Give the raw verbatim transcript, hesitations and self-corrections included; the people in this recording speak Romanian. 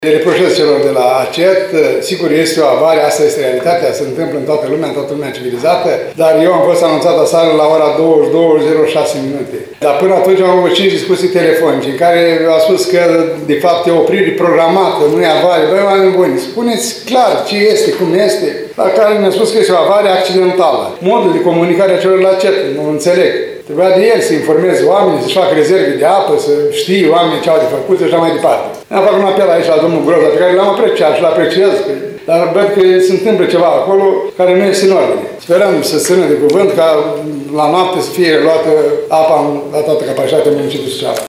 Le reproșez celor de la ACET, sigur este o avarie, asta este realitatea, se întâmplă în toată lumea, în toată lumea civilizată, dar eu am fost anunțat aseară la ora douăzeci și două zero șase minute. Dar până atunci am avut cinci discuții telefonice în care a spus că de fapt e oprire programată, nu e avarie. Băi, oameni buni, spuneți clar ce este, cum este, la care mi-a spus că este o avarie accidentală. Modul de comunicare a celor la ACET, nu înțeleg. Trebuia de el să informeze oamenii, să-și facă rezerve de apă, să știe oamenii ce au de făcut și așa mai departe. Am făcut un apel aici la domnul Groza, pe care l-am apreciat și l apreciez, dar văd că se întâmplă ceva acolo care nu este în ordine. Sperăm să țină de cuvânt ca la noapte să fie luată apa la toată capacitatea municipiului Suceava.